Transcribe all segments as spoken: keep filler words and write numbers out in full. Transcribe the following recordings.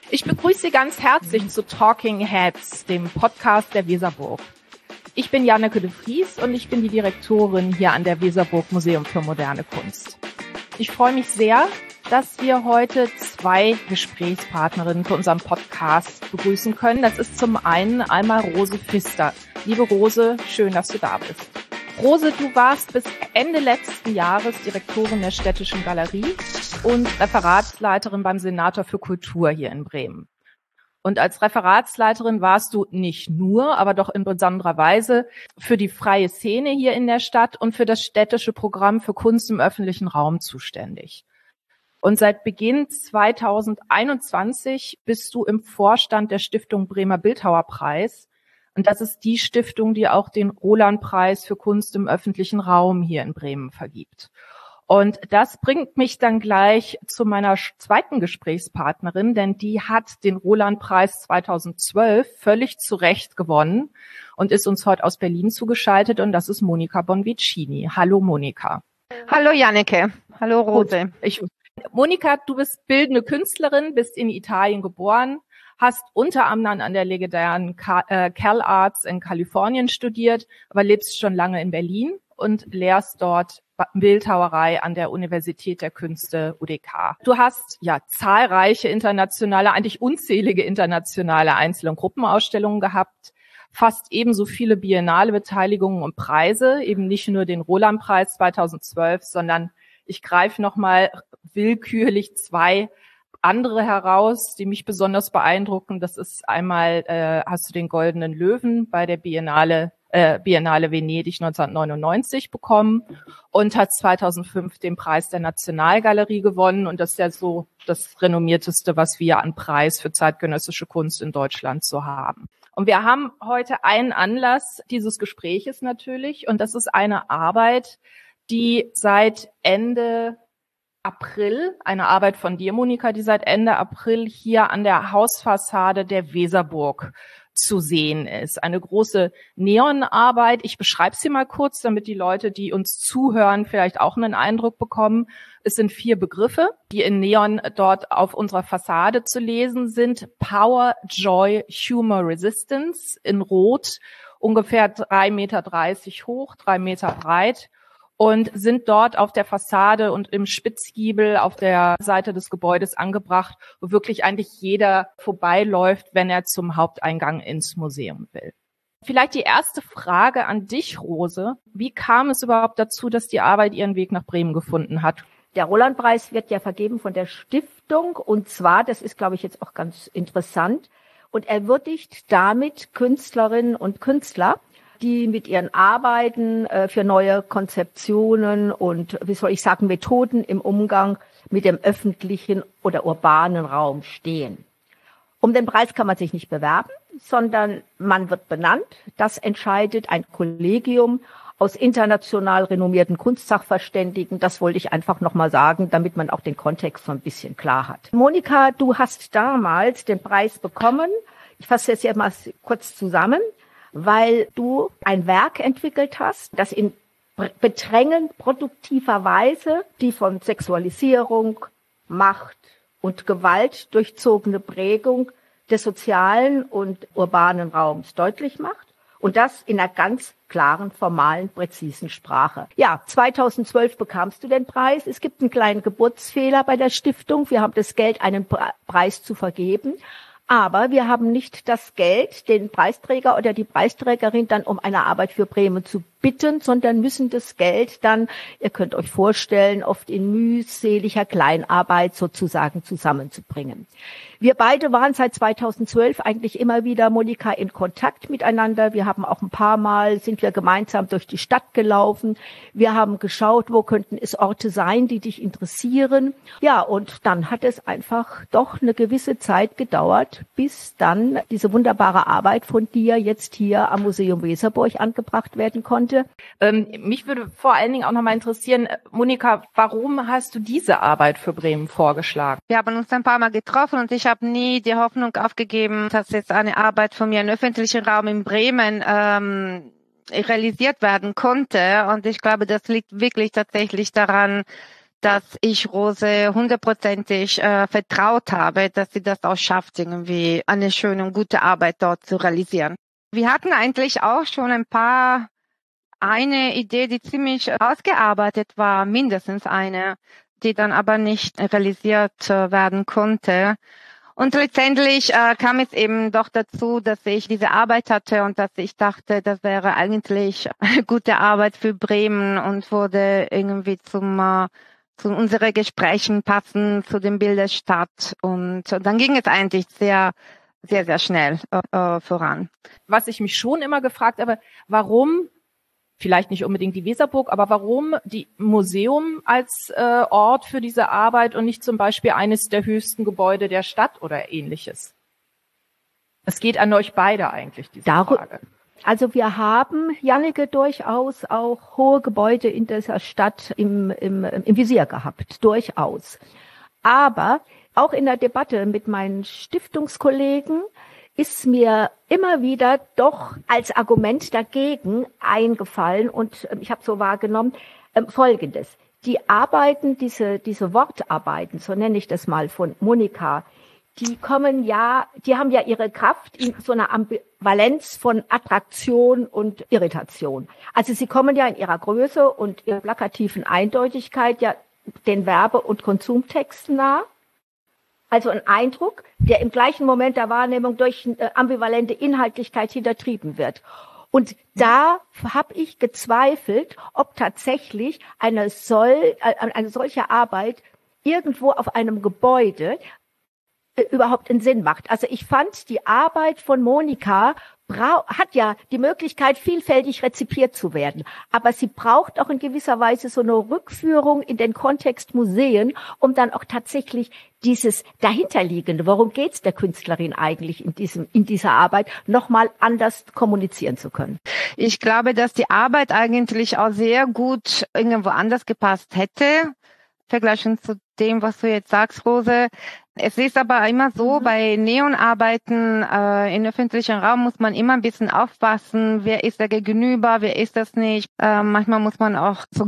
Ich begrüße Sie ganz herzlich zu Talking Heads, dem Podcast der Weserburg. Ich bin Janneke de Vries und ich bin die Direktorin hier an der Weserburg Museum für Moderne Kunst. Ich freue mich sehr, dass wir heute zwei Gesprächspartnerinnen für unseren Podcast begrüßen können. Das ist zum einen einmal Rose Pfister. Liebe Rose, schön, dass du da bist. Rose, du warst bis Ende letzten Jahres Direktorin der Städtischen Galerie und Referatsleiterin beim Senator für Kultur hier in Bremen. Und als Referatsleiterin warst du nicht nur, aber doch in besonderer Weise für die freie Szene hier in der Stadt und für das städtische Programm für Kunst im öffentlichen Raum zuständig. Und seit Beginn zweitausendeinundzwanzig bist du im Vorstand der Stiftung Bremer Bildhauerpreis. Und das ist die Stiftung, die auch den Roland-Preis für Kunst im öffentlichen Raum hier in Bremen vergibt. Und das bringt mich dann gleich zu meiner zweiten Gesprächspartnerin, denn die hat den Roland-Preis zweitausendzwölf völlig zu Recht gewonnen und ist uns heute aus Berlin zugeschaltet. Und das ist Monika Bonvicini. Hallo Monika. Hallo Janneke. Hallo Rose. Ich, Monika, du bist bildende Künstlerin, bist in Italien geboren, hast unter anderem an der legendären Cal Arts in Kalifornien studiert, aber lebst schon lange in Berlin und lehrst dort Bildhauerei an der Universität der Künste U D K. Du hast ja zahlreiche internationale, eigentlich unzählige internationale Einzel- und Gruppenausstellungen gehabt, fast ebenso viele biennale Beteiligungen und Preise, eben nicht nur den Roland-Preis zweitausendzwölf, sondern ich greife nochmal willkürlich zwei andere heraus, die mich besonders beeindrucken. Das ist einmal, äh, hast du den Goldenen Löwen bei der Biennale, äh, Biennale Venedig neunzehnhundertneunundneunzig bekommen und hat zweitausendfünf den Preis der Nationalgalerie gewonnen. Und das ist ja so das renommierteste, was wir an Preis für zeitgenössische Kunst in Deutschland so haben. Und wir haben heute einen Anlass dieses Gespräches natürlich, und das ist eine Arbeit, die seit Ende April, eine Arbeit von dir, Monika, die seit Ende April hier an der Hausfassade der Weserburg zu sehen ist. Eine große Neonarbeit. Ich beschreibe sie mal kurz, damit die Leute, die uns zuhören, vielleicht auch einen Eindruck bekommen. Es sind vier Begriffe, die in Neon dort auf unserer Fassade zu lesen sind. Power, Joy, Humor, Resistance in Rot, ungefähr drei Meter dreißig hoch, drei Meter breit. Und sind dort auf der Fassade und im Spitzgiebel auf der Seite des Gebäudes angebracht, wo wirklich eigentlich jeder vorbeiläuft, wenn er zum Haupteingang ins Museum will. Vielleicht die erste Frage an dich, Rose. Wie kam es überhaupt dazu, dass die Arbeit ihren Weg nach Bremen gefunden hat? Der Roland-Preis wird ja vergeben von der Stiftung, und zwar, das ist, glaube ich, jetzt auch ganz interessant, und er würdigt damit Künstlerinnen und Künstler, die mit ihren Arbeiten äh, für neue Konzeptionen und, wie soll ich sagen, Methoden im Umgang mit dem öffentlichen oder urbanen Raum stehen. Um den Preis kann man sich nicht bewerben, sondern man wird benannt. Das entscheidet ein Kollegium aus international renommierten Kunstsachverständigen. Das wollte ich einfach nochmal sagen, damit man auch den Kontext so ein bisschen klar hat. Monika, du hast damals den Preis bekommen. Ich fasse jetzt hier mal kurz zusammen, weil du ein Werk entwickelt hast, das in bedrängend produktiver Weise die von Sexualisierung, Macht und Gewalt durchzogene Prägung des sozialen und urbanen Raums deutlich macht, und das in einer ganz klaren, formalen, präzisen Sprache. Ja, zweitausendzwölf bekamst du den Preis. Es gibt einen kleinen Geburtsfehler bei der Stiftung. Wir haben das Geld, einen Preis zu vergeben. Aber wir haben nicht das Geld, den Preisträger oder die Preisträgerin dann um eine Arbeit für Bremen zu bitten, sondern müssen das Geld dann, ihr könnt euch vorstellen, oft in mühseliger Kleinarbeit sozusagen zusammenzubringen. Wir beide waren seit zweitausendzwölf eigentlich immer wieder, Monika, in Kontakt miteinander. Wir haben auch ein paar Mal, sind wir gemeinsam durch die Stadt gelaufen. Wir haben geschaut, wo könnten es Orte sein, die dich interessieren. Ja, und dann hat es einfach doch eine gewisse Zeit gedauert, bis dann diese wunderbare Arbeit von dir jetzt hier am Museum Weserburg angebracht werden konnte. Ähm, mich würde vor allen Dingen auch noch mal interessieren, Monika, warum hast du diese Arbeit für Bremen vorgeschlagen? Wir haben uns ein paar Mal getroffen und ich habe nie die Hoffnung aufgegeben, dass jetzt eine Arbeit von mir im öffentlichen Raum in Bremen ähm, realisiert werden konnte. Und ich glaube, das liegt wirklich tatsächlich daran, dass ich Rose hundertprozentig äh, vertraut habe, dass sie das auch schafft, irgendwie eine schöne und gute Arbeit dort zu realisieren. Wir hatten eigentlich auch schon ein paar, eine Idee, die ziemlich ausgearbeitet war, mindestens eine, die dann aber nicht realisiert äh, werden konnte. Und letztendlich äh, kam es eben doch dazu, dass ich diese Arbeit hatte und dass ich dachte, das wäre eigentlich eine gute Arbeit für Bremen und wurde irgendwie zum äh, zu unseren Gesprächen passen, zu dem Bild der Stadt. Und, und dann ging es eigentlich sehr, sehr, sehr schnell äh, voran. Was ich mich schon immer gefragt habe, warum, vielleicht nicht unbedingt die Weserburg, aber warum die Museum als äh, Ort für diese Arbeit und nicht zum Beispiel eines der höchsten Gebäude der Stadt oder ähnliches? Es geht an euch beide eigentlich, diese Dar- Frage. Also wir haben, Janneke, durchaus auch hohe Gebäude in dieser Stadt im, im, im Visier gehabt, durchaus. Aber auch in der Debatte mit meinen Stiftungskollegen ist mir immer wieder doch als Argument dagegen eingefallen und ich habe so wahrgenommen, äh, Folgendes. Die Arbeiten, diese, diese Wortarbeiten, so nenne ich das mal, von Monika, die kommen ja, die haben ja ihre Kraft in so einer Ambivalenz von Attraktion und Irritation. Also sie kommen ja in ihrer Größe und ihrer plakativen Eindeutigkeit ja den Werbe- und Konsumtexten nah. Also ein Eindruck, der im gleichen Moment der Wahrnehmung durch äh, ambivalente Inhaltlichkeit hintertrieben wird. Und da habe ich gezweifelt, ob tatsächlich eine, soll, äh, eine solche Arbeit irgendwo auf einem Gebäude überhaupt einen Sinn macht. Also ich fand, die Arbeit von Monika bra- hat ja die Möglichkeit, vielfältig rezipiert zu werden. Aber sie braucht auch in gewisser Weise so eine Rückführung in den Kontext Museen, um dann auch tatsächlich dieses dahinterliegende, worum geht's der Künstlerin eigentlich in diesem, in dieser Arbeit, nochmal anders kommunizieren zu können. Ich glaube, dass die Arbeit eigentlich auch sehr gut irgendwo anders gepasst hätte, vergleichend zu dem, was du jetzt sagst, Rose. Es ist aber immer so, mhm. bei Neonarbeiten äh, im öffentlichen Raum muss man immer ein bisschen aufpassen, wer ist da gegenüber, wer ist das nicht. Äh, manchmal muss man auch so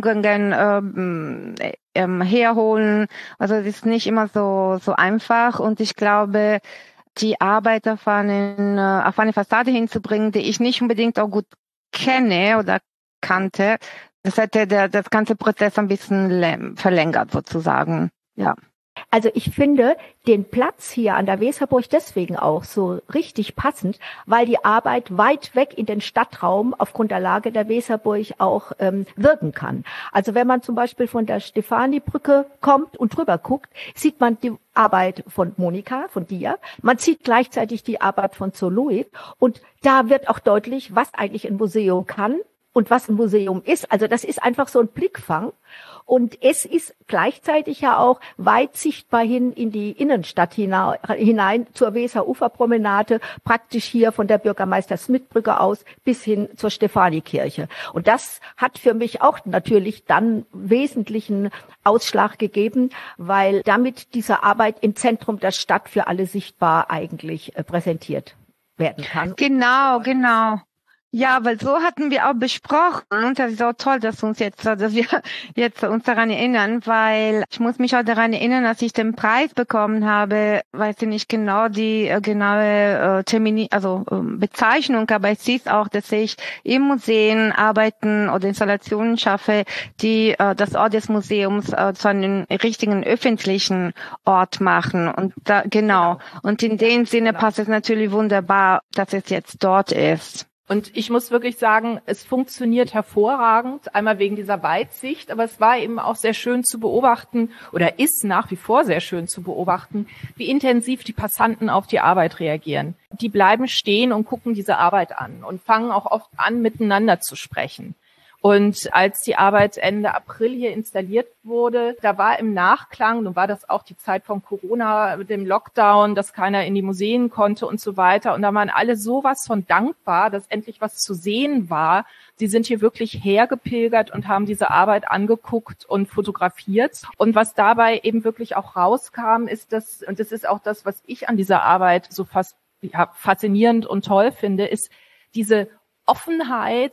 Genehmigungen äh, äh, herholen. Also es ist nicht immer so so einfach. Und ich glaube, die Arbeit auf, einen, äh, auf eine Fassade hinzubringen, die ich nicht unbedingt auch gut kenne oder kannte, das hätte der, das ganze Prozess ein bisschen verlängert sozusagen, ja. Also ich finde den Platz hier an der Weserburg deswegen auch so richtig passend, weil die Arbeit weit weg in den Stadtraum aufgrund der Lage der Weserburg auch ähm, wirken kann. Also wenn man zum Beispiel von der Stefani-Brücke kommt und drüber guckt, sieht man die Arbeit von Monika, von dir. Man sieht gleichzeitig die Arbeit von Zoloid und da wird auch deutlich, was eigentlich ein Museum kann und was ein Museum ist. Also das ist einfach so ein Blickfang. Und es ist gleichzeitig ja auch weit sichtbar hin in die Innenstadt hinein, hinein zur Weser-Ufer-Promenade, praktisch hier von der Bürgermeister-Smith-Brücke aus bis hin zur Stefani-Kirche. Und das hat für mich auch natürlich dann wesentlichen Ausschlag gegeben, weil damit diese Arbeit im Zentrum der Stadt für alle sichtbar eigentlich äh, präsentiert werden kann. Genau, genau. Ja, weil so hatten wir auch besprochen und das ist auch toll, dass uns jetzt, dass wir jetzt uns daran erinnern, weil ich muss mich auch daran erinnern, dass ich den Preis bekommen habe, weiß ich nicht genau die äh, genaue äh, Termini, also äh, Bezeichnung, aber es hieß auch, dass ich im Museen Arbeiten oder Installationen schaffe, die äh, das Ort des Museums äh, zu einem richtigen öffentlichen Ort machen und da, genau. Und in dem Sinne passt es natürlich wunderbar, dass es jetzt dort ist. Und ich muss wirklich sagen, es funktioniert hervorragend, einmal wegen dieser Weitsicht, aber es war eben auch sehr schön zu beobachten oder ist nach wie vor sehr schön zu beobachten, wie intensiv die Passanten auf die Arbeit reagieren. Die bleiben stehen und gucken diese Arbeit an und fangen auch oft an, miteinander zu sprechen. Und als die Arbeit Ende April hier installiert wurde, da war im Nachklang, nun war das auch die Zeit von Corona, mit dem Lockdown, dass keiner in die Museen konnte und so weiter. Und da waren alle sowas von dankbar, dass endlich was zu sehen war. Sie sind hier wirklich hergepilgert und haben diese Arbeit angeguckt und fotografiert. Und was dabei eben wirklich auch rauskam, ist das, und das ist auch das, was ich an dieser Arbeit so fast ja, faszinierend und toll finde, ist diese Offenheit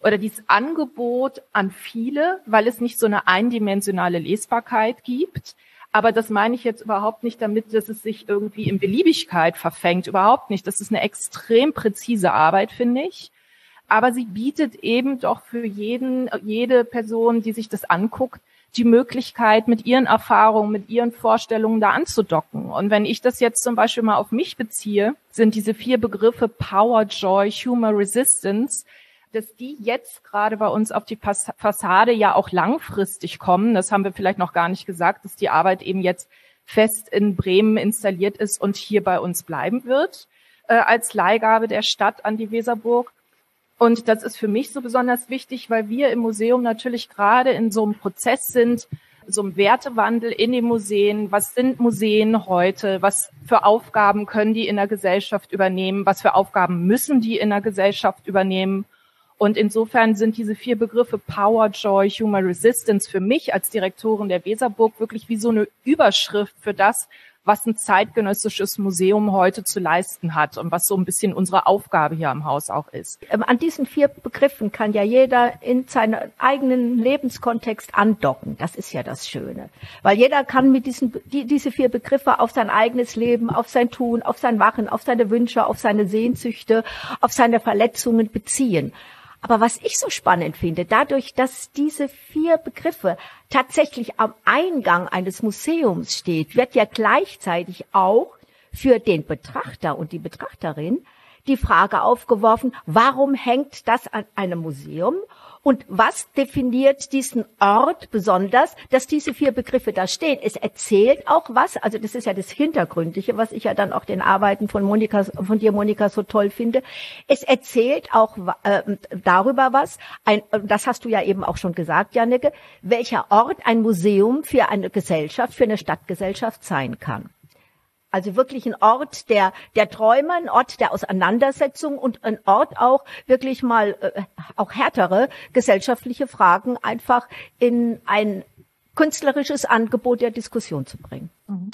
oder dieses Angebot an viele, weil es nicht so eine eindimensionale Lesbarkeit gibt. Aber das meine ich jetzt überhaupt nicht damit, dass es sich irgendwie in Beliebigkeit verfängt. Überhaupt nicht. Das ist eine extrem präzise Arbeit, finde ich. Aber sie bietet eben doch für jeden, jede Person, die sich das anguckt, die Möglichkeit, mit ihren Erfahrungen, mit ihren Vorstellungen da anzudocken. Und wenn ich das jetzt zum Beispiel mal auf mich beziehe, sind diese vier Begriffe Power, Joy, Humor, Resistance, dass die jetzt gerade bei uns auf die Fassade ja auch langfristig kommen. Das haben wir vielleicht noch gar nicht gesagt, dass die Arbeit eben jetzt fest in Bremen installiert ist und hier bei uns bleiben wird, äh, als Leihgabe der Stadt an die Weserburg. Und das ist für mich so besonders wichtig, weil wir im Museum natürlich gerade in so einem Prozess sind, so einem Wertewandel in den Museen. Was sind Museen heute? Was für Aufgaben können die in der Gesellschaft übernehmen? Was für Aufgaben müssen die in der Gesellschaft übernehmen? Und insofern sind diese vier Begriffe Power, Joy, Humor, Resistance für mich als Direktorin der Weserburg wirklich wie so eine Überschrift für das, was ein zeitgenössisches Museum heute zu leisten hat und was so ein bisschen unsere Aufgabe hier am Haus auch ist. An diesen vier Begriffen kann ja jeder in seinen eigenen Lebenskontext andocken. Das ist ja das Schöne. Weil jeder kann mit diesen, die, diese vier Begriffe auf sein eigenes Leben, auf sein Tun, auf sein Machen, auf seine Wünsche, auf seine Sehnsüchte, auf seine Verletzungen beziehen. Aber was ich so spannend finde, dadurch, dass diese vier Begriffe tatsächlich am Eingang eines Museums steht, wird ja gleichzeitig auch für den Betrachter und die Betrachterin die Frage aufgeworfen, warum hängt das an einem Museum? Und was definiert diesen Ort besonders, dass diese vier Begriffe da stehen? Es erzählt auch was, also das ist ja das Hintergründliche, was ich ja dann auch den Arbeiten von Monika, von dir, Monika, so toll finde. Es erzählt auch äh, darüber was, ein, das hast du ja eben auch schon gesagt, Janneke, welcher Ort ein Museum für eine Gesellschaft, für eine Stadtgesellschaft sein kann. Also wirklich ein Ort der, der Träume, ein Ort der Auseinandersetzung und ein Ort auch wirklich mal, äh, auch härtere gesellschaftliche Fragen einfach in ein künstlerisches Angebot der Diskussion zu bringen.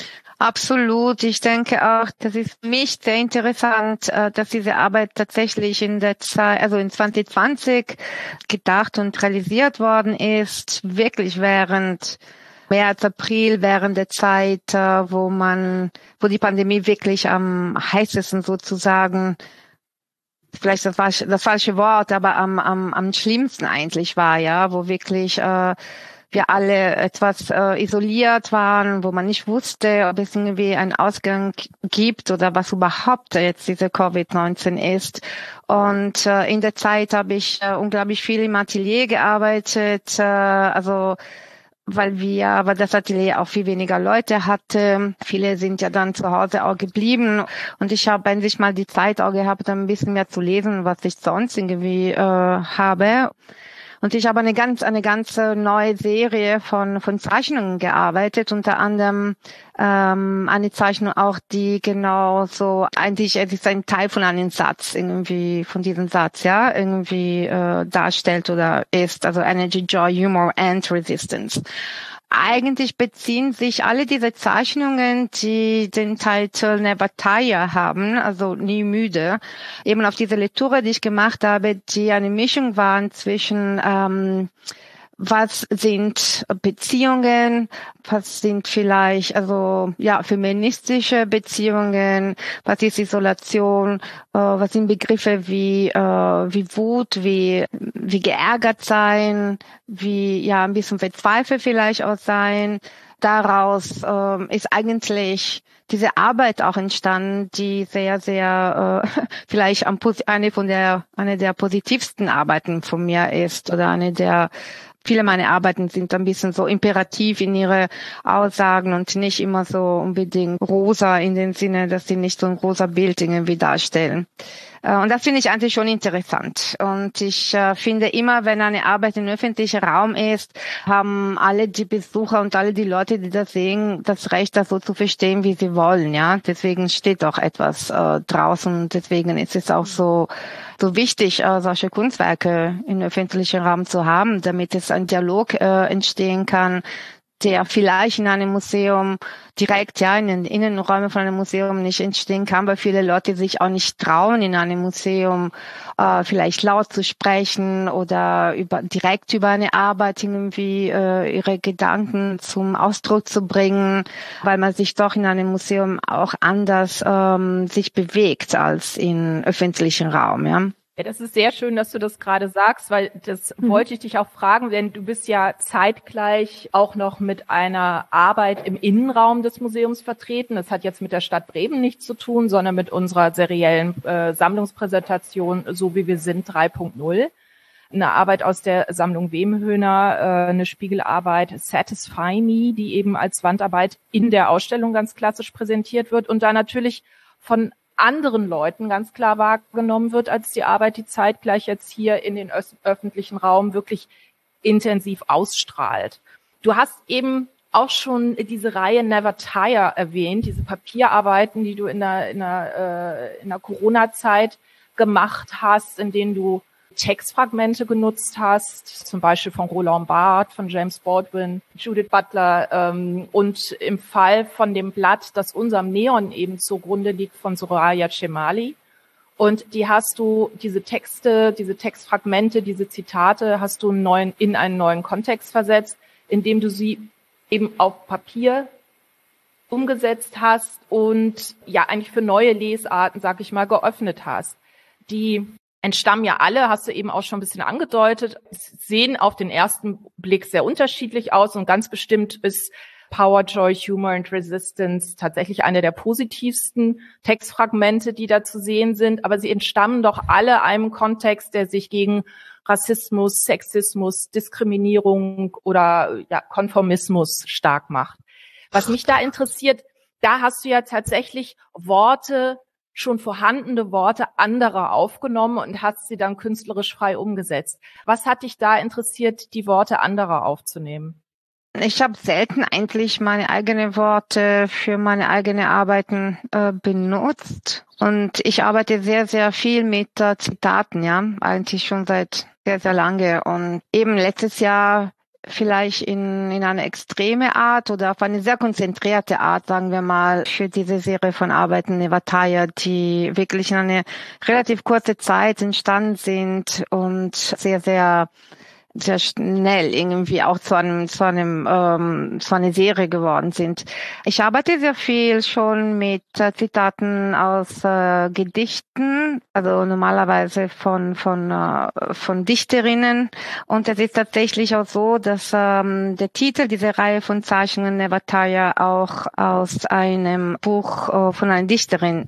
Absolut. Ich denke auch, das ist für mich sehr interessant, dass diese Arbeit tatsächlich in der Zeit, also in zwanzig zwanzig gedacht und realisiert worden ist, wirklich während März, April, während der Zeit, wo man, wo die Pandemie wirklich am heißesten sozusagen, vielleicht das, falsche, das falsche Wort, aber am, am, am schlimmsten eigentlich war, ja, wo wirklich äh, wir alle etwas äh, isoliert waren, wo man nicht wusste, ob es irgendwie einen Ausgang gibt oder was überhaupt jetzt diese Covid neunzehn ist. Und äh, in der Zeit habe ich äh, unglaublich viel im Atelier gearbeitet, äh, also weil wir, weil das Atelier auch viel weniger Leute hatte. Viele sind ja dann zu Hause auch geblieben. Und ich habe endlich mal die Zeit auch gehabt, ein bisschen mehr zu lesen, was ich sonst irgendwie äh, habe. Und ich habe eine ganz, eine ganze neue Serie von, von Zeichnungen gearbeitet, unter anderem ähm, eine Zeichnung auch, die genau so, eigentlich, es ist ein Teil von einem Satz, irgendwie, von diesem Satz, ja, irgendwie äh, darstellt oder ist, also Energy, Joy, Humor and Resistance. Eigentlich beziehen sich alle diese Zeichnungen, die den Titel Never Tire haben, also nie müde, eben auf diese Lektüre, die ich gemacht habe, die eine Mischung waren zwischen ähm, was sind Beziehungen, was sind vielleicht also ja feministische Beziehungen, was ist Isolation, äh, was sind Begriffe wie äh, wie Wut, wie wie geärgert sein, wie ja ein bisschen verzweifelt vielleicht auch sein. Daraus äh, ist eigentlich diese Arbeit auch entstanden, die sehr, sehr äh, vielleicht am, eine von der eine der positivsten Arbeiten von mir ist oder eine der Viele meiner Arbeiten sind ein bisschen so imperativ in ihre Aussagen und nicht immer so unbedingt rosa in dem Sinne, dass sie nicht so ein rosa Bild irgendwie darstellen. Und das finde ich eigentlich schon interessant. Und ich äh, finde immer, wenn eine Arbeit im öffentlichen Raum ist, haben alle die Besucher und alle die Leute, die das sehen, das Recht, das so zu verstehen, wie sie wollen. Ja, deswegen steht auch etwas äh, draußen. Und deswegen ist es auch so so wichtig, äh, solche Kunstwerke im öffentlichen Raum zu haben, damit es ein Dialog äh, entstehen kann der vielleicht in einem Museum direkt, ja, in den Innenräumen von einem Museum nicht entstehen kann, weil viele Leute sich auch nicht trauen, in einem Museum äh, vielleicht laut zu sprechen oder über, direkt über eine Arbeit irgendwie äh, ihre Gedanken zum Ausdruck zu bringen, weil man sich doch in einem Museum auch anders ähm, sich bewegt als im öffentlichen Raum, ja. Ja, das ist sehr schön, dass du das gerade sagst, weil das mhm. wollte ich dich auch fragen, denn du bist ja zeitgleich auch noch mit einer Arbeit im Innenraum des Museums vertreten. Das hat jetzt mit der Stadt Bremen nichts zu tun, sondern mit unserer seriellen äh, Sammlungspräsentation So wie wir sind drei Punkt null. Eine Arbeit aus der Sammlung Wemhöhner, äh, eine Spiegelarbeit Satisfy Me, die eben als Wandarbeit in der Ausstellung ganz klassisch präsentiert wird und da natürlich von anderen Leuten ganz klar wahrgenommen wird als die Arbeit, die zeitgleich jetzt hier in den öf- öffentlichen Raum wirklich intensiv ausstrahlt. Du hast eben auch schon diese Reihe Never Tire erwähnt, diese Papierarbeiten, die du in der, in der, äh, in der Corona-Zeit gemacht hast, in denen du Textfragmente genutzt hast, zum Beispiel von Roland Barthes, von James Baldwin, Judith Butler ähm, und im Fall von dem Blatt, das unserem Neon eben zugrunde liegt, von Soraya Cemali. Und die hast du, diese Texte, diese Textfragmente, diese Zitate hast du einen neuen, in einen neuen Kontext versetzt, indem du sie eben auf Papier umgesetzt hast und ja eigentlich für neue Lesarten, sag ich mal, geöffnet hast. Die entstammen ja alle, hast du eben auch schon ein bisschen angedeutet, sehen auf den ersten Blick sehr unterschiedlich aus und ganz bestimmt ist Power, Joy, Humor and Resistance tatsächlich eine der positivsten Textfragmente, die da zu sehen sind, aber sie entstammen doch alle einem Kontext, der sich gegen Rassismus, Sexismus, Diskriminierung oder ja, Konformismus stark macht. Was mich da interessiert, da hast du ja tatsächlich Worte, schon vorhandene Worte anderer aufgenommen und hast sie dann künstlerisch frei umgesetzt. Was hat dich da interessiert, die Worte anderer aufzunehmen? Ich habe selten eigentlich meine eigenen Worte für meine eigenen Arbeiten äh, benutzt und ich arbeite sehr, sehr viel mit äh, Zitaten, ja, eigentlich schon seit sehr, sehr lange und eben letztes Jahr vielleicht in, in eine extreme Art oder auf eine sehr konzentrierte Art, sagen wir mal, für diese Serie von Arbeiten Never Tire, die wirklich in eine relativ kurze Zeit entstanden sind und sehr, sehr sehr schnell irgendwie auch zu einem zu einem ähm, zu einer Serie geworden sind. Ich arbeite sehr viel schon mit äh, Zitaten aus äh, Gedichten, also normalerweise von von äh, von Dichterinnen, und es ist tatsächlich auch so, dass ähm, der Titel dieser Reihe von Zeichnungen Never Tire auch aus einem Buch äh, von einer Dichterin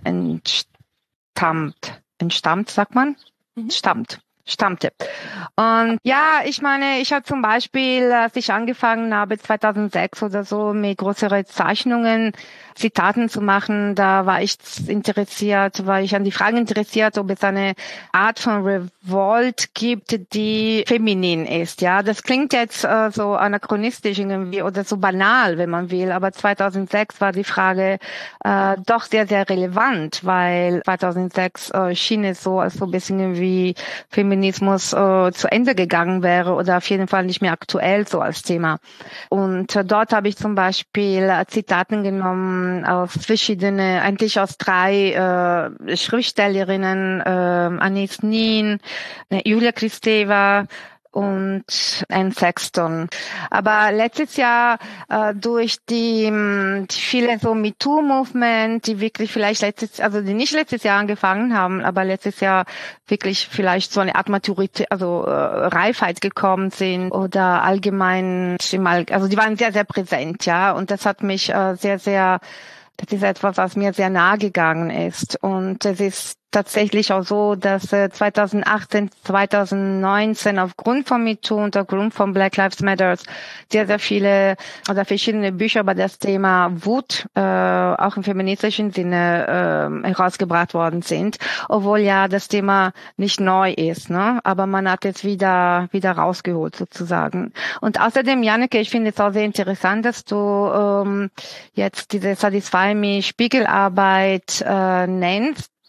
entstammt. Entstammt, sagt man? Mhm. Stammt. stammte. Und ja, ich meine, ich habe zum Beispiel, als ich angefangen habe, zweitausendsechs oder so, mit größeren Zeichnungen, Zitaten zu machen, da war ich interessiert, war ich an die Frage interessiert, ob es eine Art von Revolt gibt, die feminin ist. Ja, das klingt jetzt äh, so anachronistisch irgendwie oder so banal, wenn man will, aber zweitausendsechs war die Frage äh, doch sehr, sehr relevant, weil zweitausendsechs äh, schien es so, als so ein bisschen irgendwie Feminismus äh, zu Ende gegangen wäre oder auf jeden Fall nicht mehr aktuell so als Thema. Und äh, dort habe ich zum Beispiel äh, Zitaten genommen aus verschiedene, eigentlich aus drei äh, Schriftstellerinnen, äh, Anis Nin, äh, Julia Kristeva und Anne Sexton. Aber letztes Jahr äh, durch die, die viele so MeToo-Movement, die wirklich vielleicht letztes, also die nicht letztes Jahr angefangen haben, aber letztes Jahr wirklich vielleicht so eine Art Maturität, also äh, Reifheit gekommen sind oder allgemein, also die waren sehr, sehr präsent, ja, und das hat mich äh, sehr, sehr, das ist etwas, was mir sehr nahe gegangen ist, und es ist tatsächlich auch so, dass äh, zweitausendachtzehn, zweitausendneunzehn aufgrund von MeToo und aufgrund von Black Lives Matter sehr, sehr viele oder verschiedene Bücher über das Thema Wut äh, auch im feministischen Sinne äh, herausgebracht worden sind, obwohl ja das Thema nicht neu ist, ne? Aber man hat es wieder wieder rausgeholt sozusagen. Und außerdem, Janneke, ich finde es auch sehr interessant, dass du ähm, jetzt diese Satisfy Me Spiegelarbeit äh, nennst.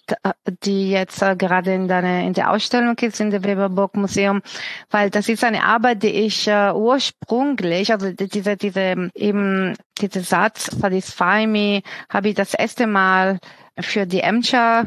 die jetzt äh, gerade in der, in der Ausstellung ist, in der Weber-Bock Museum, weil das ist eine Arbeit, die ich äh, ursprünglich, also diese, diese, eben, dieser Satz, Satisfy Me, habe ich das erste Mal für die Emscher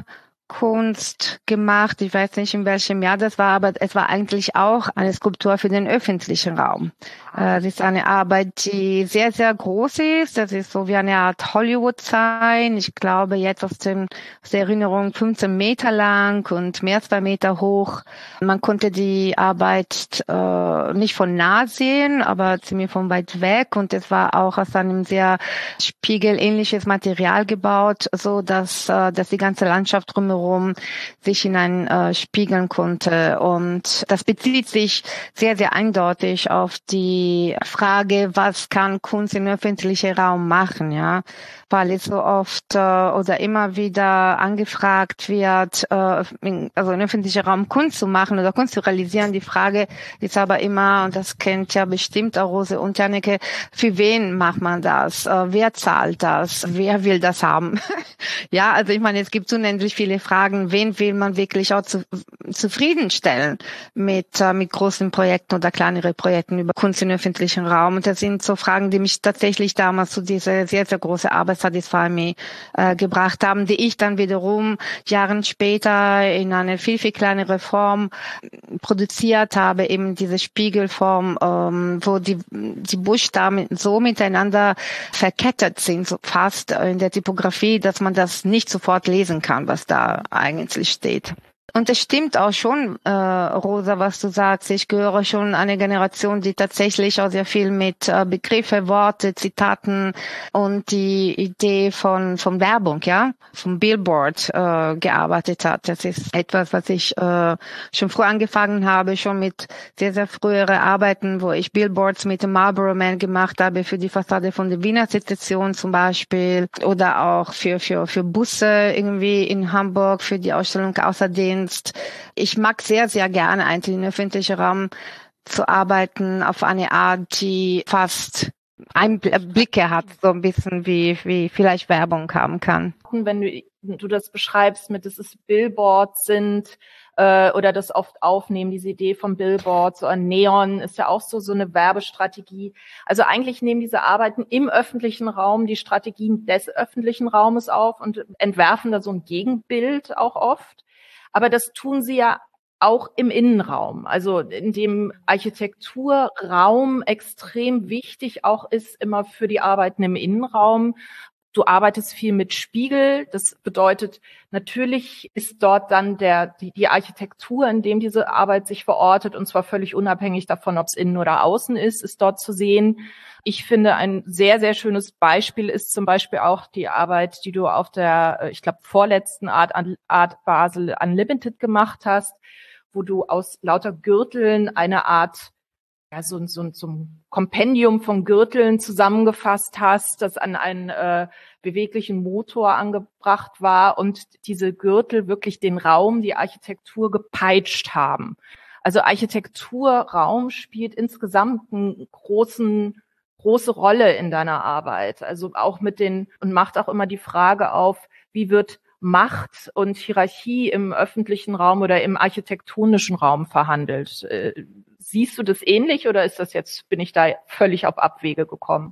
Kunst gemacht. Ich weiß nicht, in welchem Jahr das war, aber es war eigentlich auch eine Skulptur für den öffentlichen Raum. Das ist eine Arbeit, die sehr, sehr groß ist. Das ist so wie eine Art Hollywood-Sign. Ich glaube, jetzt aus, dem, aus der Erinnerung fünfzehn Meter lang und mehr als zwei Meter hoch. Man konnte die Arbeit äh, nicht von nah sehen, aber ziemlich von weit weg. Und es war auch aus einem sehr spiegelähnliches Material gebaut, so dass, äh, dass die ganze Landschaft drumherum sich hinein äh, spiegeln konnte. Und das bezieht sich sehr, sehr eindeutig auf die Frage, was kann Kunst im öffentlichen Raum machen, ja, weil es so oft äh, oder immer wieder angefragt wird, äh, in, also im öffentlichen Raum Kunst zu machen oder Kunst zu realisieren. Die Frage ist aber immer, und das kennt ja bestimmt auch Rose und Janneke, für wen macht man das? Äh, wer zahlt das? Wer will das haben? Ja, also ich meine, es gibt unendlich viele Fragen, wen will man wirklich auch zu, zufriedenstellen mit, äh, mit großen Projekten oder kleineren Projekten über Kunst im öffentlichen Raum. Und das sind so Fragen, die mich tatsächlich damals zu dieser sehr, sehr große Arbeit Satisfy Me äh, gebracht haben, die ich dann wiederum Jahren später in eine viel, viel kleinere Form produziert habe, eben diese Spiegelform, ähm, wo die, die Buchstaben so miteinander verkettet sind, so fast in der Typografie, dass man das nicht sofort lesen kann, was da eigentlich steht. Und es stimmt auch schon, äh, Rosa, was du sagst. Ich gehöre schon eine Generation, die tatsächlich auch sehr viel mit äh, Begriffe, Worte, Zitaten und die Idee von von Werbung, ja, vom Billboard äh, gearbeitet hat. Das ist etwas, was ich äh, schon früh angefangen habe, schon mit sehr, sehr früheren Arbeiten, wo ich Billboards mit dem Marlboro Man gemacht habe für die Fassade von der Wiener Sezession zum Beispiel oder auch für für für Busse irgendwie in Hamburg für die Ausstellung außerdem. Ich mag sehr, sehr gerne eigentlich im öffentlichen Raum zu arbeiten auf eine Art, die fast Einblicke hat, so ein bisschen wie, wie vielleicht Werbung haben kann. Wenn du, du das beschreibst mit, dass es Billboards sind, äh, oder das oft aufnehmen, diese Idee vom Billboard, so ein Neon ist ja auch so, so eine Werbestrategie. Also eigentlich nehmen diese Arbeiten im öffentlichen Raum die Strategien des öffentlichen Raumes auf und entwerfen da so ein Gegenbild auch oft. Aber das tun sie ja auch im Innenraum, also in dem Architekturraum extrem wichtig auch ist immer für die Arbeiten im Innenraum. Du arbeitest viel mit Spiegel. Das bedeutet, natürlich ist dort dann der die, die Architektur, in dem diese Arbeit sich verortet, und zwar völlig unabhängig davon, ob es innen oder außen ist, ist dort zu sehen. Ich finde, ein sehr, sehr schönes Beispiel ist zum Beispiel auch die Arbeit, die du auf der, ich glaube, vorletzten Art, Art Basel Unlimited gemacht hast, wo du aus lauter Gürteln eine Art, ja, so, so, so ein Kompendium von Gürteln zusammengefasst hast, das an einen äh, beweglichen Motor angebracht war und diese Gürtel wirklich den Raum, die Architektur gepeitscht haben. Also Architekturraum spielt insgesamt einen großen große Rolle in deiner Arbeit. Also auch mit den, und macht auch immer die Frage auf, wie wird Macht und Hierarchie im öffentlichen Raum oder im architektonischen Raum verhandelt. Äh, siehst du das ähnlich oder ist das jetzt, bin ich da völlig auf Abwege gekommen?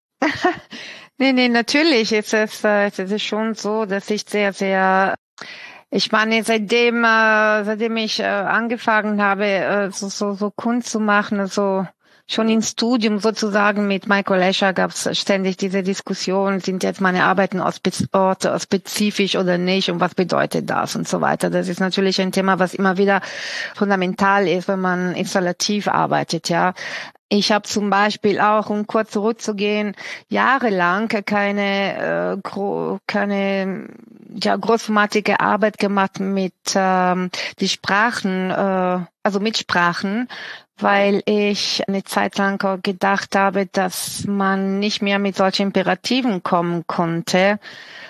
nee, nee, natürlich ist es, äh, es ist schon so, dass ich sehr, sehr, ich meine, seitdem, äh, seitdem ich äh, angefangen habe, äh, so, so, so Kunst zu machen, also schon im Studium sozusagen mit Michael Escher gab es ständig diese Diskussion, sind jetzt meine Arbeiten ortsspezifisch oder nicht und was bedeutet das und so weiter. Das ist natürlich ein Thema, was immer wieder fundamental ist, wenn man installativ arbeitet, ja. Ich habe zum Beispiel auch, um kurz zurückzugehen, jahrelang keine, äh, gro- keine ja, großformatige Arbeit gemacht mit ähm, die Sprachen, äh, also mit Sprachen, weil ich eine Zeit lang auch gedacht habe, dass man nicht mehr mit solchen Imperativen kommen konnte.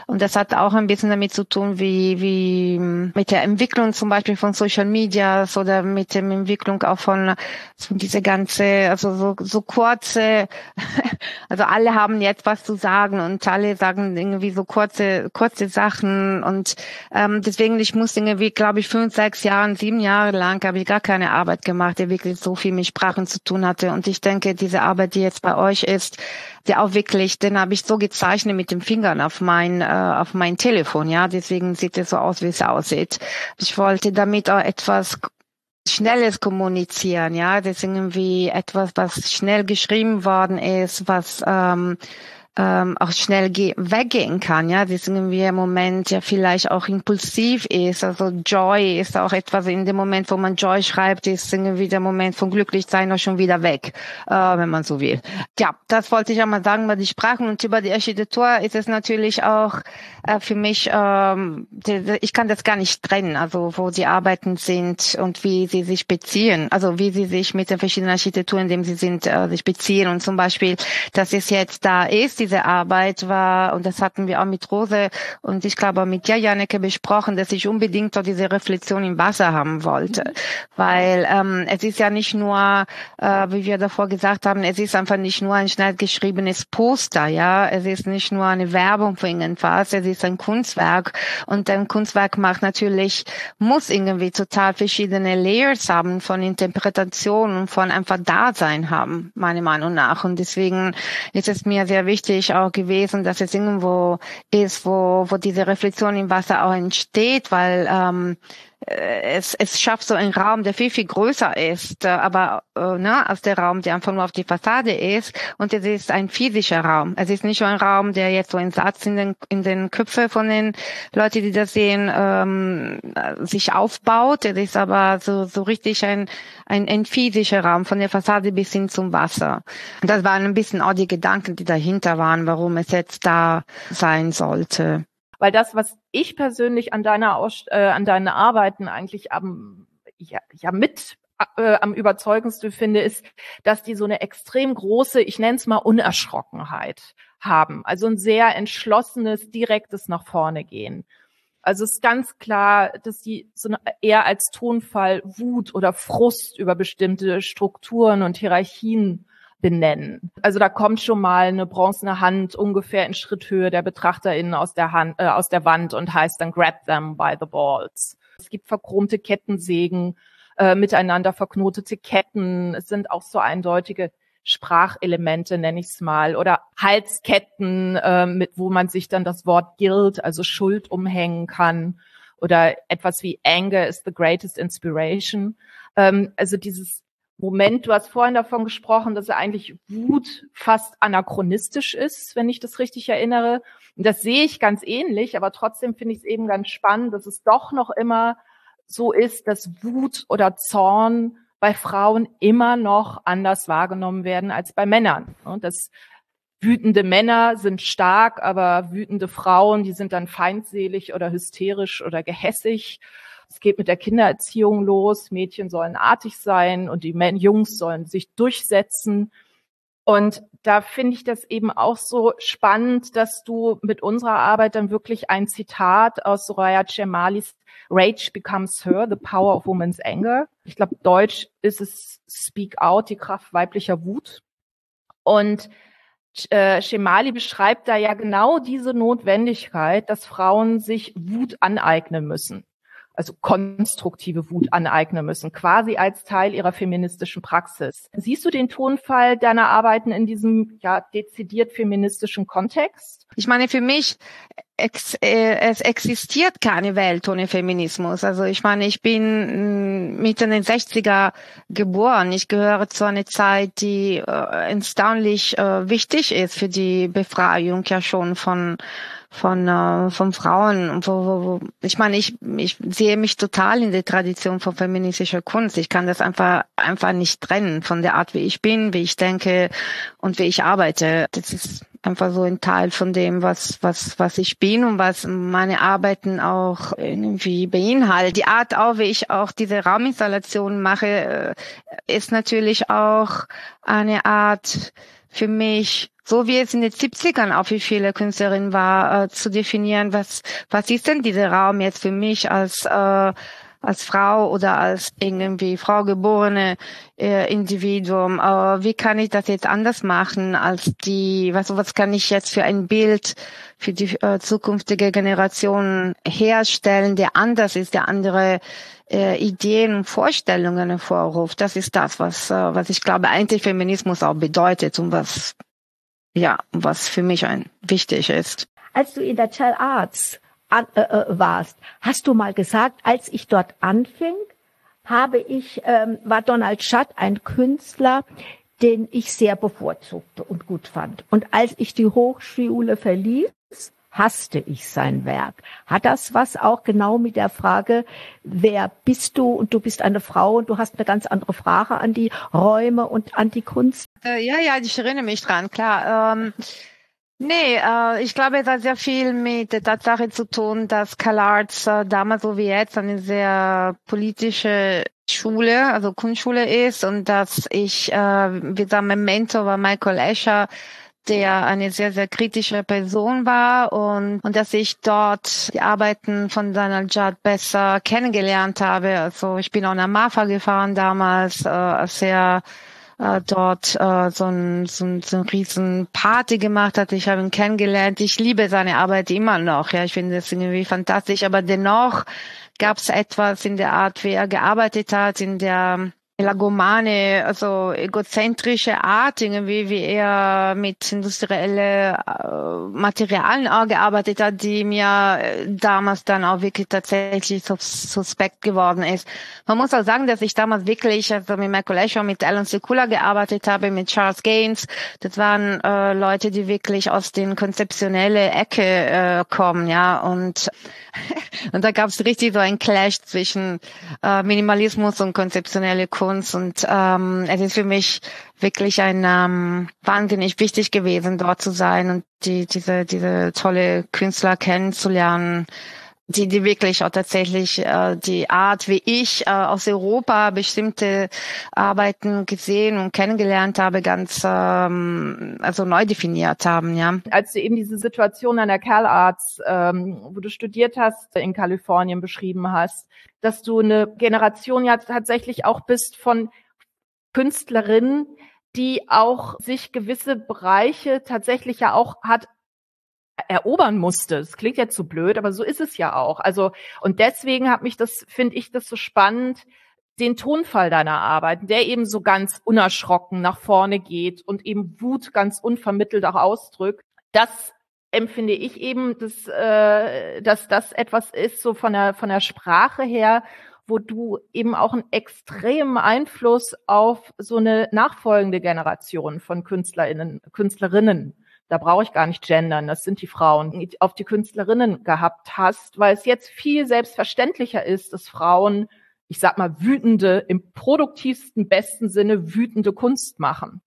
Und das hat auch ein bisschen damit zu tun, wie wie mit der Entwicklung zum Beispiel von Social Medias oder mit der Entwicklung auch von so diese ganze, also so, so kurze, also alle haben jetzt was zu sagen und alle sagen irgendwie so kurze kurze Sachen und ähm, deswegen, ich musste irgendwie, glaube ich, fünf, sechs Jahre, sieben Jahre lang habe ich gar keine Arbeit gemacht, die wirklich so viel mit Sprachen zu tun hatte. Und ich denke, diese Arbeit, die jetzt bei euch ist, die auch wirklich, den habe ich so gezeichnet mit den Fingern auf mein äh, auf mein Telefon, ja. Deswegen sieht es so aus, wie es aussieht. Ich wollte damit auch etwas Schnelles kommunizieren, ja. Das ist irgendwie etwas, was schnell geschrieben worden ist, was ähm, ähm, auch schnell ge- weggehen kann, ja, das ist irgendwie ein Moment, der vielleicht auch impulsiv ist, also Joy ist auch etwas, in dem Moment, wo man Joy schreibt, ist irgendwie der Moment von Glücklichsein auch schon wieder weg, äh, wenn man so will. Ja, das wollte ich einmal sagen über die Sprachen und über die Architektur ist es natürlich auch äh, für mich, ähm, die, ich kann das gar nicht trennen, also wo die Arbeiten sind und wie sie sich beziehen, also wie sie sich mit den verschiedenen Architekturen, in denen sie sind, äh, sich beziehen und zum Beispiel, dass es jetzt da ist, diese Arbeit war, und das hatten wir auch mit Rose und ich glaube auch mit dir, Janneke, besprochen, dass ich unbedingt auch diese Reflexion im Wasser haben wollte. Mhm. Weil ähm, es ist ja nicht nur, äh, wie wir davor gesagt haben, es ist einfach nicht nur ein schnell geschriebenes Poster, ja, es ist nicht nur eine Werbung für irgendwas, es ist ein Kunstwerk und ein Kunstwerk macht natürlich, muss irgendwie total verschiedene Layers haben von Interpretation und von einfach Dasein haben, meiner Meinung nach. Und deswegen ist es mir sehr wichtig auch gewesen, dass es irgendwo ist, wo wo diese Reflexion im Wasser auch entsteht, weil ähm, es es schafft so einen Raum, der viel, viel größer ist, aber äh, ne, als der Raum, der einfach nur auf die Fassade ist. Und es ist ein physischer Raum. Es ist nicht nur ein Raum, der jetzt so ein Satz in den in den Köpfen von den Leuten, die das sehen, ähm, sich aufbaut. Es ist aber so so richtig ein ein, ein physischer Raum, von der Fassade bis hin zum Wasser. Und das waren ein bisschen auch die Gedanken, die dahinter waren, warum es jetzt da sein sollte. Weil das, was ich persönlich an deiner Aus äh, an deinen Arbeiten eigentlich am ja, ja mit äh, am überzeugendsten finde, ist, dass die so eine extrem große, ich nenne es mal Unerschrockenheit haben. Also ein sehr entschlossenes, direktes nach vorne gehen. Also es ist ganz klar, dass die so eine, eher als Tonfall Wut oder Frust über bestimmte Strukturen und Hierarchien benennen. Also da kommt schon mal eine bronzene Hand ungefähr in Schritthöhe der BetrachterInnen aus der Hand, äh, aus der Wand und heißt dann grab them by the balls. Es gibt verchromte Kettensägen, äh, miteinander verknotete Ketten. Es sind auch so eindeutige Sprachelemente, nenne ich es mal, oder Halsketten, äh, mit wo man sich dann das Wort Guilt, also Schuld, umhängen kann, oder etwas wie Anger is the greatest inspiration. Ähm, also dieses Moment, du hast vorhin davon gesprochen, dass eigentlich Wut fast anachronistisch ist, wenn ich das richtig erinnere. Und das sehe ich ganz ähnlich, aber trotzdem finde ich es eben ganz spannend, dass es doch noch immer so ist, dass Wut oder Zorn bei Frauen immer noch anders wahrgenommen werden als bei Männern. Und das wütende Männer sind stark, aber wütende Frauen, die sind dann feindselig oder hysterisch oder gehässig. Es geht mit der Kindererziehung los. Mädchen sollen artig sein und die Jungs sollen sich durchsetzen. Und da finde ich das eben auch so spannend, dass du mit unserer Arbeit dann wirklich ein Zitat aus Soraya Cemalis Rage becomes her, the power of woman's anger. Ich glaube, Deutsch ist es Speak out, die Kraft weiblicher Wut. Und äh, Cemali beschreibt da ja genau diese Notwendigkeit, dass Frauen sich Wut aneignen müssen. Also konstruktive Wut aneignen müssen, quasi als Teil ihrer feministischen Praxis. Siehst du den Tonfall deiner Arbeiten in diesem ja dezidiert feministischen Kontext? Ich meine, für mich ex, äh, es existiert keine Welt ohne Feminismus. Also ich meine, ich bin mh, Mitte den sechziger geboren. Ich gehöre zu einer Zeit, die äh, erstaunlich äh, wichtig ist für die Befreiung ja schon von von äh, von Frauen, wo, wo, wo ich meine, ich ich sehe mich total in der Tradition von feministischer Kunst. Ich kann das einfach einfach nicht trennen von der Art, wie ich bin, wie ich denke und wie ich arbeite. Das ist einfach so ein Teil von dem, was was was ich bin und was meine Arbeiten auch irgendwie beinhalten. Die Art auch, wie ich auch diese Rauminstallationen mache, ist natürlich auch eine Art für mich so wie es in den siebzigern auch für viele Künstlerinnen war, äh, zu definieren, was was ist denn dieser Raum jetzt für mich als äh, als Frau oder als irgendwie Frau geborene äh, Individuum. Äh, wie kann ich das jetzt anders machen als die, was, was kann ich jetzt für ein Bild für die äh, zukünftige Generation herstellen, der anders ist, der andere äh, Ideen und Vorstellungen hervorruft. Das ist das, was, äh, was ich glaube, Antifeminismus auch bedeutet und was, ja, was für mich ein wichtig ist. Als du in der Chell Arts An, äh, warst, hast du mal gesagt, als ich dort anfing, habe ich, ähm, war Donald Judd ein Künstler, den ich sehr bevorzugte und gut fand. Und als ich die Hochschule verließ, hasste ich sein Werk. Hat das was auch genau mit der Frage, wer bist du? Und du bist eine Frau und du hast eine ganz andere Frage an die Räume und an die Kunst? Äh, ja, ja, ich erinnere mich dran, klar. Ähm Nee, äh, ich glaube, es hat sehr viel mit der Tatsache zu tun, dass CalArts äh, damals so wie jetzt eine sehr politische Schule, also Kunstschule ist und dass ich, äh, wie gesagt, mein Mentor war Michael Escher, der eine sehr, sehr kritische Person war und, und dass ich dort die Arbeiten von Donald Judd besser kennengelernt habe. Also ich bin auch nach Marfa gefahren damals, äh, als er äh, dort äh, so ein so ein, so ein riesen Party gemacht hat. Ich habe ihn kennengelernt. Ich liebe seine Arbeit immer noch. Ja, ich finde das irgendwie fantastisch. Aber dennoch gab es etwas in der Art, wie er gearbeitet hat, in der melagomane, also egozentrische Art, irgendwie, wie er mit industriellen äh, Materialien auch gearbeitet hat, die mir äh, damals dann auch wirklich tatsächlich sus suspekt geworden ist. Man muss auch sagen, dass ich damals wirklich, also mit Michael Escher, mit Alan Sekula gearbeitet habe, mit Charles Gaines. Das waren äh, Leute, die wirklich aus den konzeptionellen Ecke äh, kommen, ja, und und da gab es richtig so einen Clash zwischen äh, Minimalismus und konzeptionelle Kunst. Und ähm, es ist für mich wirklich ein ähm, wahnsinnig wichtig gewesen, dort zu sein und die diese diese tolle Künstler kennenzulernen, die die wirklich auch tatsächlich äh, die Art, wie ich äh, aus Europa bestimmte Arbeiten gesehen und kennengelernt habe, ganz ähm, also neu definiert haben, ja. Als du eben diese Situation an der CalArts, ähm, wo du studiert hast, in Kalifornien beschrieben hast, dass du eine Generation ja tatsächlich auch bist von Künstlerinnen, die auch sich gewisse Bereiche tatsächlich ja auch hat erobern musste. Das klingt jetzt so blöd, aber so ist es ja auch. Also, und deswegen hat mich das, finde ich das so spannend, den Tonfall deiner Arbeit, der eben so ganz unerschrocken nach vorne geht und eben Wut ganz unvermittelt auch ausdrückt. Das empfinde ich eben, dass, äh, dass das etwas ist, so von der, von der Sprache her, wo du eben auch einen extremen Einfluss auf so eine nachfolgende Generation von KünstlerInnen, Künstlerinnen, da brauche ich gar nicht gendern, das sind die Frauen, auf die Künstlerinnen gehabt hast, weil es jetzt viel selbstverständlicher ist, dass Frauen, ich sag mal, wütende, im produktivsten, besten Sinne wütende Kunst machen.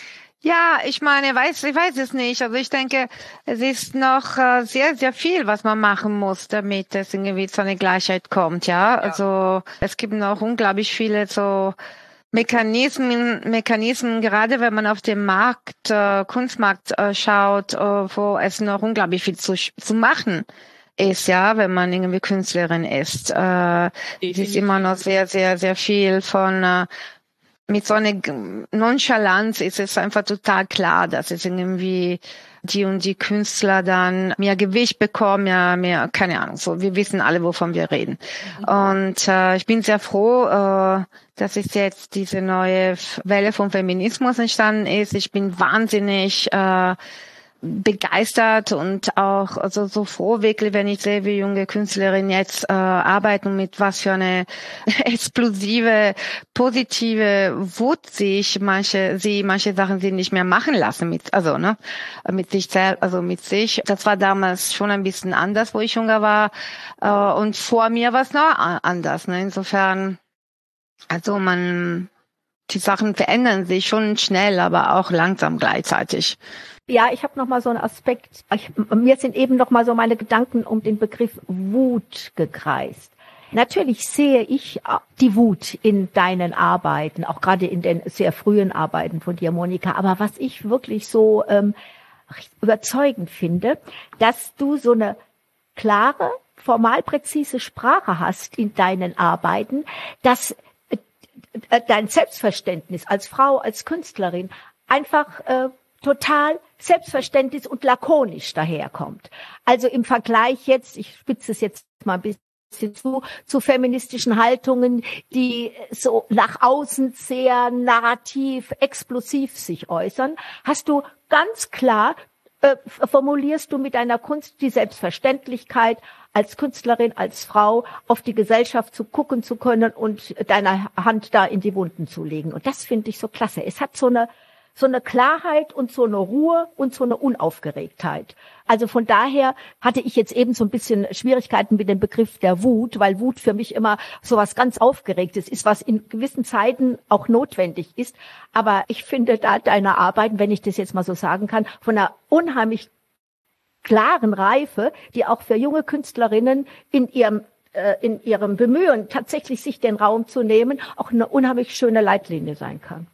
Ja, ich meine, weiß, ich weiß es nicht. Also ich denke, es ist noch äh, sehr, sehr viel, was man machen muss, damit es irgendwie zu einer Gleichheit kommt, ja. ja. Also es gibt noch unglaublich viele so Mechanismen, Mechanismen, gerade wenn man auf den Markt, äh, Kunstmarkt äh, schaut, äh, wo es noch unglaublich viel zu, zu machen ist, ja, wenn man irgendwie Künstlerin ist. Äh, es ist immer noch sehr, sehr, sehr viel von, äh, mit so einer Nonchalanz ist es einfach total klar, dass es irgendwie die und die Künstler dann mehr Gewicht bekommen, ja, mehr, keine Ahnung, so, wir wissen alle, wovon wir reden. Mhm. Und äh, ich bin sehr froh, äh, dass es jetzt diese neue Welle von Feminismus entstanden ist. Ich bin wahnsinnig äh, begeistert und auch also so froh wirklich, wenn ich sehe, wie junge Künstlerinnen jetzt äh, arbeiten, mit was für eine explosive, positive Wut sich manche, sie manche Sachen sie nicht mehr machen lassen mit, also ne, mit sich selbst, also mit sich. Das war damals schon ein bisschen anders, wo ich jünger war, äh, und vor mir war es noch anders. Ne? Insofern, also man, die Sachen verändern sich schon schnell, aber auch langsam gleichzeitig. Ja, ich habe noch mal so einen Aspekt. Ich, mir sind eben noch mal so meine Gedanken um den Begriff Wut gekreist. Natürlich sehe ich die Wut in deinen Arbeiten, auch gerade in den sehr frühen Arbeiten von dir, Monika. Aber was ich wirklich so ähm, überzeugend finde, dass du so eine klare, formal präzise Sprache hast in deinen Arbeiten, dass äh, dein Selbstverständnis als Frau, als Künstlerin einfach äh, total selbstverständlich und lakonisch daherkommt. Also im Vergleich jetzt, ich spitze es jetzt mal ein bisschen zu, zu feministischen Haltungen, die so nach außen sehr narrativ, explosiv sich äußern, hast du ganz klar, äh, formulierst du mit deiner Kunst die Selbstverständlichkeit, als Künstlerin, als Frau auf die Gesellschaft zu gucken zu können und deine Hand da in die Wunden zu legen. Und das finde ich so klasse. Es hat so eine so eine Klarheit und so eine Ruhe und so eine Unaufgeregtheit. Also von daher hatte ich jetzt eben so ein bisschen Schwierigkeiten mit dem Begriff der Wut, weil Wut für mich immer so was ganz Aufgeregtes ist, was in gewissen Zeiten auch notwendig ist. Aber ich finde da deine Arbeiten, wenn ich das jetzt mal so sagen kann, von einer unheimlich klaren Reife, die auch für junge Künstlerinnen in ihrem äh, in ihrem Bemühen, tatsächlich sich den Raum zu nehmen, auch eine unheimlich schöne Leitlinie sein kann.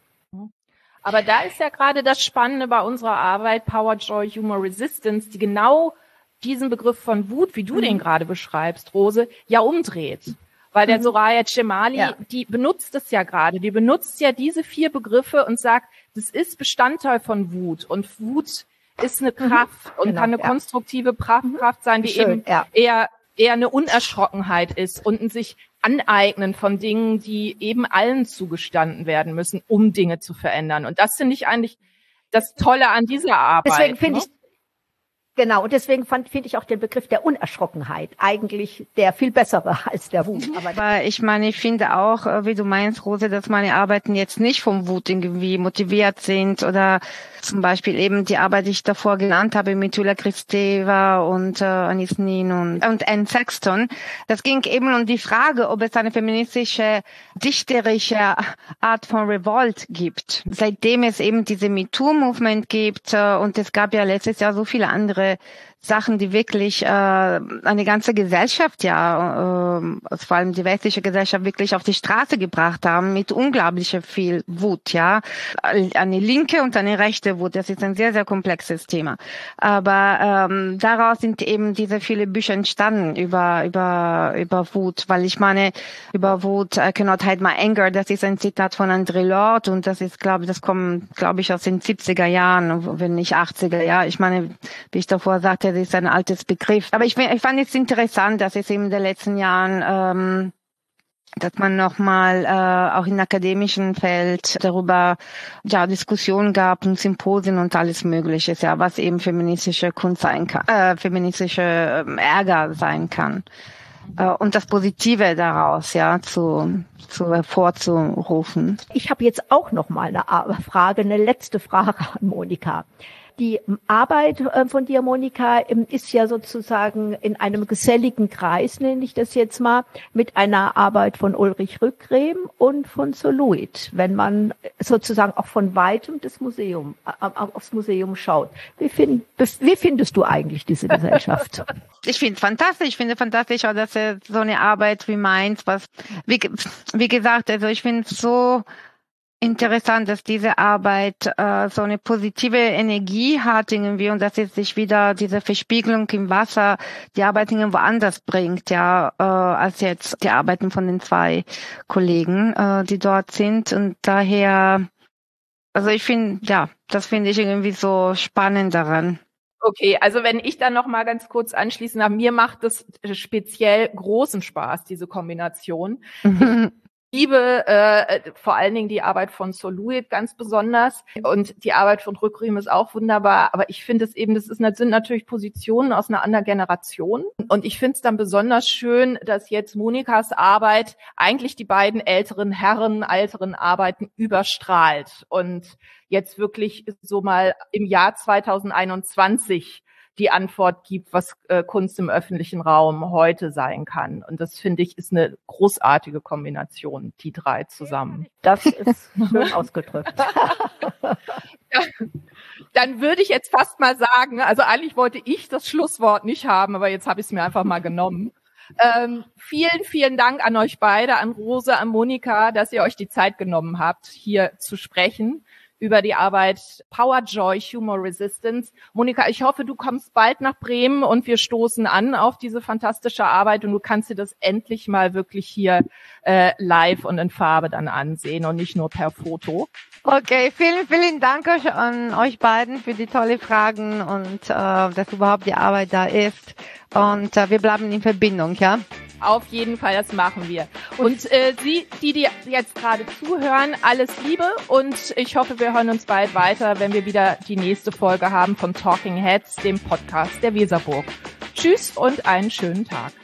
Aber da ist ja gerade das Spannende bei unserer Arbeit, Power, Joy, Humor, Resistance, die genau diesen Begriff von Wut, wie du mhm. den gerade beschreibst, Rose, ja umdreht. Weil der mhm. Soraya Cemali, ja. die benutzt es ja gerade, die benutzt ja diese vier Begriffe und sagt, das ist Bestandteil von Wut. Und Wut ist eine Kraft mhm. und genau, kann eine ja. konstruktive Kraft sein, die Schön, eben ja. eher eher eine Unerschrockenheit ist und ein sich aneignen von Dingen, die eben allen zugestanden werden müssen, um Dinge zu verändern. Und das finde ich eigentlich das Tolle an dieser Arbeit. Deswegen finde ne? ich Genau, und deswegen finde ich auch den Begriff der Unerschrockenheit eigentlich der viel bessere als der Wut. Aber ich meine, ich finde auch, wie du meinst, Rose, dass meine Arbeiten jetzt nicht vom Wut irgendwie motiviert sind oder zum Beispiel eben die Arbeit, die ich davor genannt habe mit Julia Kristeva und äh, Anis Nin und, und Anne Sexton. Das ging eben um die Frage, ob es eine feministische, dichterische Art von Revolt gibt. Seitdem es eben diese MeToo-Movement gibt äh, und es gab ja letztes Jahr so viele andere Sachen, die wirklich äh, eine ganze Gesellschaft, ja, äh, vor allem die westliche Gesellschaft wirklich auf die Straße gebracht haben mit unglaublicher viel Wut, ja. Eine linke und eine rechte Wut, das ist ein sehr, sehr komplexes Thema. Aber ähm, daraus sind eben diese viele Bücher entstanden über über über Wut, weil ich meine, über Wut, I cannot hide my anger, das ist ein Zitat von André Lorde und das ist, glaube ich, das kommt, glaube ich, aus den siebziger Jahren, wenn nicht achtziger, ja. Ich meine, wie ich davor sagte, das ist ein altes Begriff. Aber ich, ich fand es interessant, dass es eben in den letzten Jahren, ähm, dass man nochmal äh, auch im akademischen Feld darüber ja Diskussionen gab und Symposien und alles Mögliche, ja, was eben feministische Kunst sein kann, äh, feministische äh, Ärger sein kann. Äh, und das Positive daraus, ja, zu, zu hervorzurufen. Ich habe jetzt auch noch mal eine Frage, eine letzte Frage an Monika. Die Arbeit von dir, Monika, ist ja sozusagen in einem geselligen Kreis, nenne ich das jetzt mal, mit einer Arbeit von Ulrich Rückrem und von Soluit, wenn man sozusagen auch von weitem das Museum, aufs Museum schaut. Wie, find, wie findest du eigentlich diese Gesellschaft? Ich finde es fantastisch. Ich finde fantastisch auch, dass er so eine Arbeit wie meins, was, wie, wie gesagt, also ich finde es so interessant, dass diese Arbeit äh, so eine positive Energie hat irgendwie und dass es sich wieder diese Verspiegelung im Wasser die Arbeit irgendwo anders bringt, ja, äh, als jetzt die Arbeiten von den zwei Kollegen, äh, die dort sind. Und daher, also ich finde, ja, das finde ich irgendwie so spannend daran. Okay, also wenn ich dann noch mal ganz kurz anschließen darf, mir macht das speziell großen Spaß, diese Kombination. Ich liebe äh, vor allen Dingen die Arbeit von Soluit ganz besonders und die Arbeit von Rückriem ist auch wunderbar, aber ich finde es eben, das ist, das sind natürlich Positionen aus einer anderen Generation und ich finde es dann besonders schön, dass jetzt Monikas Arbeit eigentlich die beiden älteren Herren, älteren Arbeiten überstrahlt und jetzt wirklich so mal im Jahr zweitausendeinundzwanzig die Antwort gibt, was äh, Kunst im öffentlichen Raum heute sein kann. Und das, finde ich, ist eine großartige Kombination, die drei zusammen. Das ist schön ausgedrückt. Ja, dann würde ich jetzt fast mal sagen, also eigentlich wollte ich das Schlusswort nicht haben, aber jetzt habe ich es mir einfach mal genommen. Ähm, vielen, vielen Dank an euch beide, an Rose, an Monika, dass ihr euch die Zeit genommen habt, hier zu sprechen über die Arbeit Power, Joy, Humor, Resistance. Monika, ich hoffe, du kommst bald nach Bremen und wir stoßen an auf diese fantastische Arbeit und du kannst dir das endlich mal wirklich hier äh, live und in Farbe dann ansehen und nicht nur per Foto. Okay, vielen, vielen Dank an euch beiden für die tolle Fragen und äh, dass überhaupt die Arbeit da ist. Und äh, wir bleiben in Verbindung, ja? Auf jeden Fall, das machen wir. Und äh, Sie, die, die jetzt gerade zuhören, alles Liebe und ich hoffe, wir hören uns bald weiter, wenn wir wieder die nächste Folge haben von Talking Heads, dem Podcast der Weserburg. Tschüss und einen schönen Tag.